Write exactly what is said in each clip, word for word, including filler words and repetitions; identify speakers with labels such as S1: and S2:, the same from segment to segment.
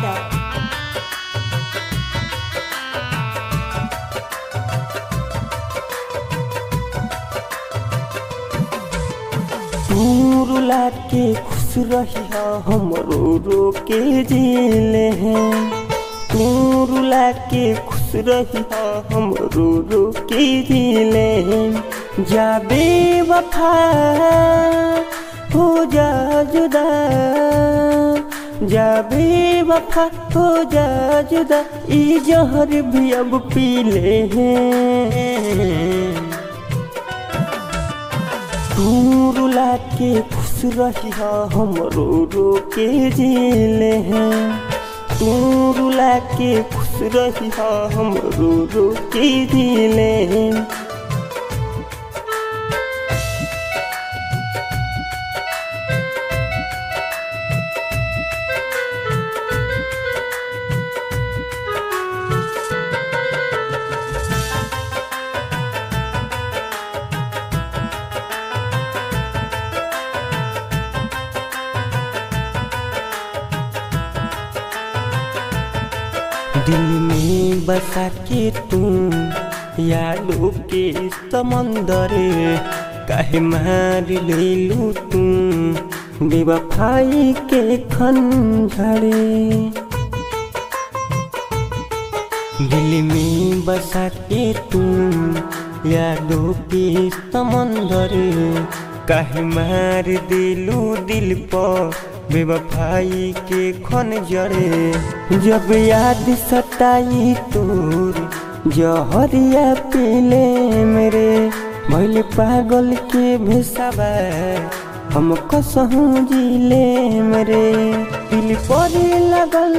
S1: यादव।
S2: तू रुला के खुश रही हम रो रो के जिले हैं। तू रुला के खुश रही हम रो रो के जिले हैं। जा बेवफा हो जा जुदा, जा बेवफा हो जा जुदा, ई जहर भी अब पी ले हैं। तू रुला के खुश रही हम रो रो के जिले हैं। तू रुला के खुश रही हम रो रो के जिले हैं। दिल में बसा के तुम यादों के समंदर काहे मार लेलू तुम बेवफाई के खंजरे। दिल में बसा के तुम यादों के समंदर काहे मार देलू दिल पर बेवफाई के खंजरे। जब याद सताई तोर जहरिया पीले मेरे भइल पागल के भेसाबा हम कसहूँ जिले मेरे। दिल पर लगल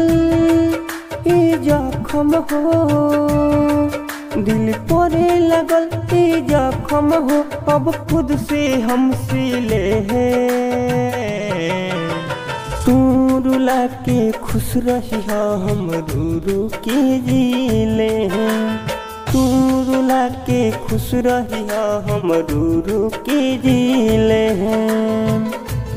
S2: ई जखम हो, दिल पर लगल ई जखम हो, अब खुद से हम सिले हैं। तू रुला के खुश रही हम रो रो के जिले हैं। तू रुला के खुश रही हम रो रो के जिले हैं।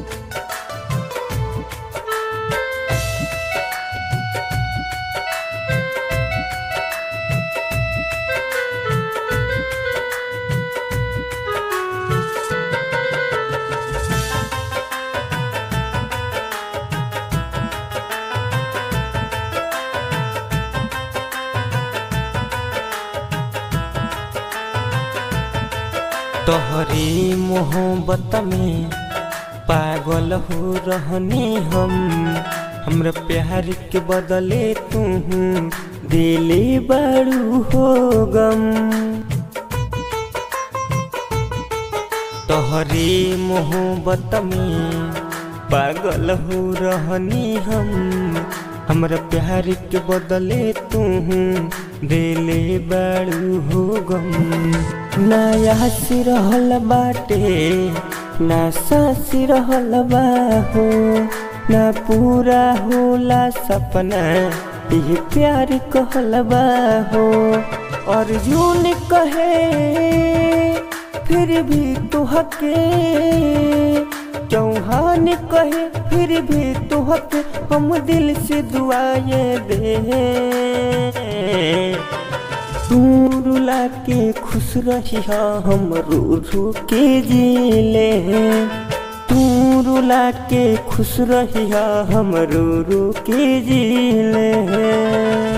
S2: तोहरी मोहब्बत में पागल हो रहनी हम, हमरा प्यार के बदले तू दिले बड़ू हो गम। तोहरी मोहब्बत में पागल हो रहनी हम, हमरा प्यार के बदले तू दिले बड़ू हो गम। ना यास रहल बाटे ना सांस रहल बा हो, ना पूरा होला सपना ये प्यार कहल बा हो। अर्जुन कहे फिर भी तो हके, चौहान कहे फिर भी तो हके, हम दिल से दुआएं दे। तू रुला के खुश रही हम रो रो के जिले हैं। तू रुला के खुश रही हम रो रो के जिले हैं।